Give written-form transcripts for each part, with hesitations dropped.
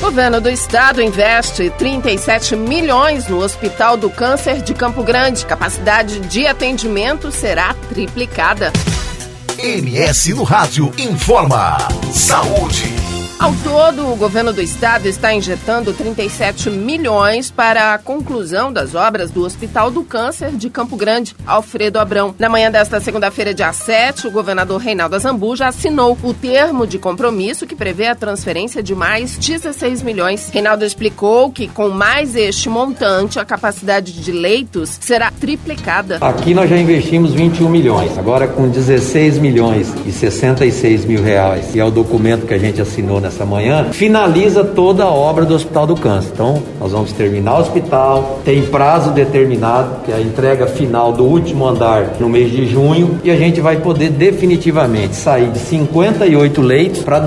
Governo do Estado investe 37 milhões no Hospital do Câncer de Campo Grande. Capacidade de atendimento será triplicada. MS no Rádio informa. Saúde. Ao todo, o governo do estado está injetando 37 milhões para a conclusão das obras do Hospital do Câncer de Campo Grande, Alfredo Abrão. Na manhã desta segunda-feira, dia 7, o governador Reinaldo Azambuja já assinou o termo de compromisso que prevê a transferência de mais 16 milhões. Reinaldo explicou que com mais este montante, a capacidade de leitos será triplicada. Aqui nós já investimos 21 milhões, agora com 16 milhões e 66 mil reais, e é o documento que a gente assinou nessa manhã, finaliza toda a obra do Hospital do Câncer. Então, nós vamos terminar o hospital, tem prazo determinado, que é a entrega final do último andar no mês de junho, e a gente vai poder definitivamente sair de 58 leitos para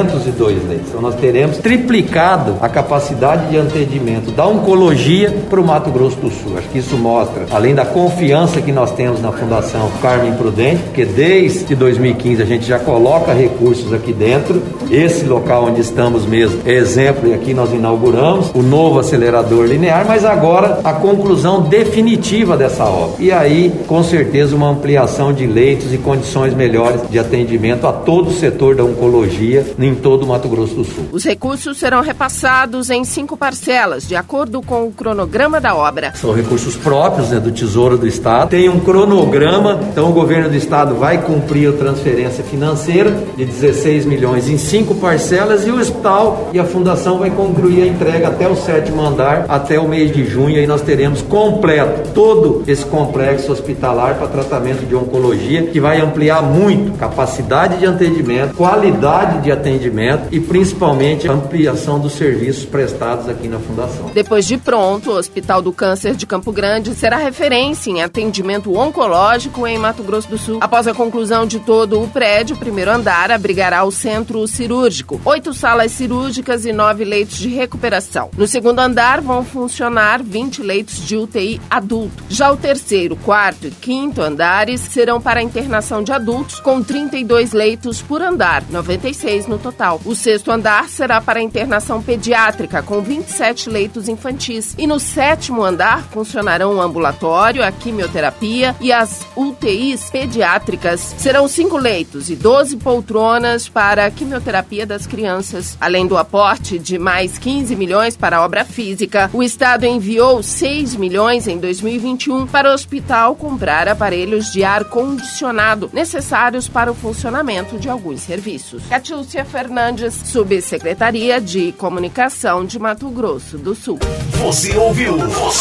202 leitos. Então, nós teremos triplicado a capacidade de atendimento da oncologia para o Mato Grosso do Sul. Acho que isso mostra, além da confiança que nós temos na Fundação Carmen Prudente, porque desde 2015 a gente já coloca recursos aqui dentro. Esse local onde estamos mesmo é exemplo, e aqui nós inauguramos o novo acelerador linear, mas agora a conclusão definitiva dessa obra. E aí, com certeza, uma ampliação de leitos e condições melhores de atendimento a todo o setor da oncologia em todo o Mato Grosso do Sul. Os recursos serão repassados em 5 parcelas, de acordo com o cronograma da obra. São recursos próprios, do Tesouro do Estado. Tem um cronograma, então o governo do Estado vai cumprir a transferência financeira de 16 milhões em 5 parcelas, e o hospital e a fundação vai concluir a entrega até o 7º andar, até o mês de junho, e aí nós teremos completo todo esse complexo hospitalar para tratamento de oncologia, que vai ampliar muito capacidade de atendimento, qualidade de atendimento e principalmente a ampliação dos serviços prestados aqui na fundação. Depois de pronto, o Hospital do Câncer de Campo Grande será referência em atendimento oncológico em Mato Grosso do Sul. Após a conclusão de todo o prédio, o 1º andar abrigará o centro cirúrgico, 8 salas cirúrgicas e 9 leitos de recuperação. No 2º andar vão funcionar 20 leitos de UTI adulto. Já o 3º, 4º e 5º andares serão para a internação de adultos, com 32 leitos por andar, 96 no total. O 6º andar será para a internação pediátrica, com 27 leitos infantis. E no 7º andar funcionarão o ambulatório, a quimioterapia e as UTIs pediátricas. Serão 5 leitos e 12 poltronas para a quimioterapia das crianças. Além do aporte de mais 15 milhões para a obra física, o Estado enviou 6 milhões em 2021 para o hospital comprar aparelhos de ar-condicionado necessários para o funcionamento de alguns serviços. Catiúcia Fernandes, Subsecretaria de Comunicação de Mato Grosso do Sul. Você ouviu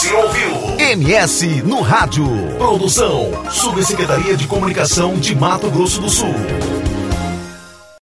MS no Rádio. Produção, Subsecretaria de Comunicação de Mato Grosso do Sul.